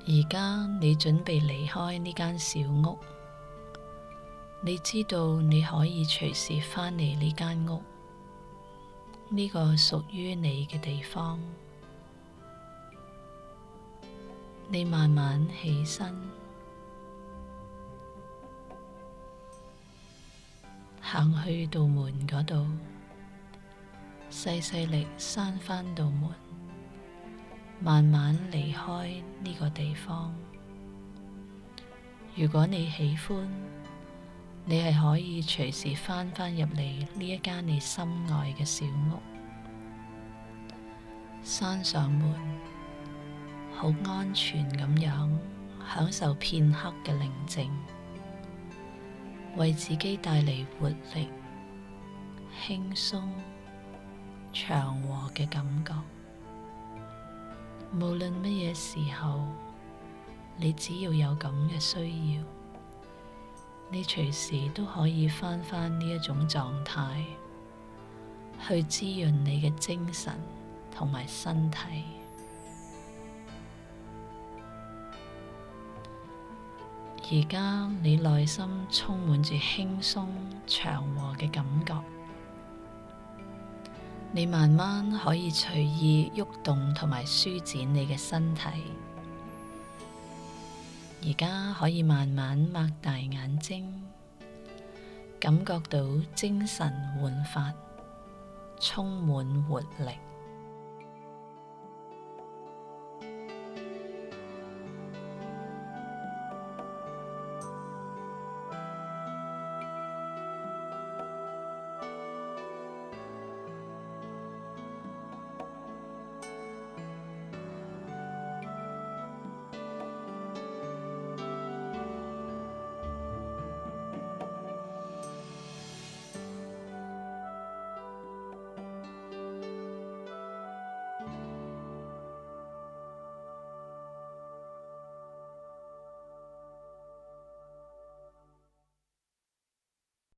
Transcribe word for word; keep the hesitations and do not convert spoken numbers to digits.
而家你準備離開呢間小屋，你知道你可以隨時返嚟呢間屋，呢個屬於你嘅地方。你慢慢起身，行去道門嗰度，細細力閂返道門，慢慢離開呢個地方。如果你喜歡，你係可以隨時返返入嚟呢一間你心愛嘅小屋，閂上門，好安全咁樣享受片刻嘅寧靜，為自己帶嚟活力、輕鬆、祥和嘅感覺。無論乜嘢時候，你只要有咁嘅需要，你隨時都可以返返呢一種狀態，去滋潤你嘅精神同埋身體。而家你內心充滿住輕鬆、祥和嘅感覺，你慢慢可以隨意喐動同埋舒展你嘅身體。而家可以慢慢擘大眼睛，感覺到精神煥發，充滿活力。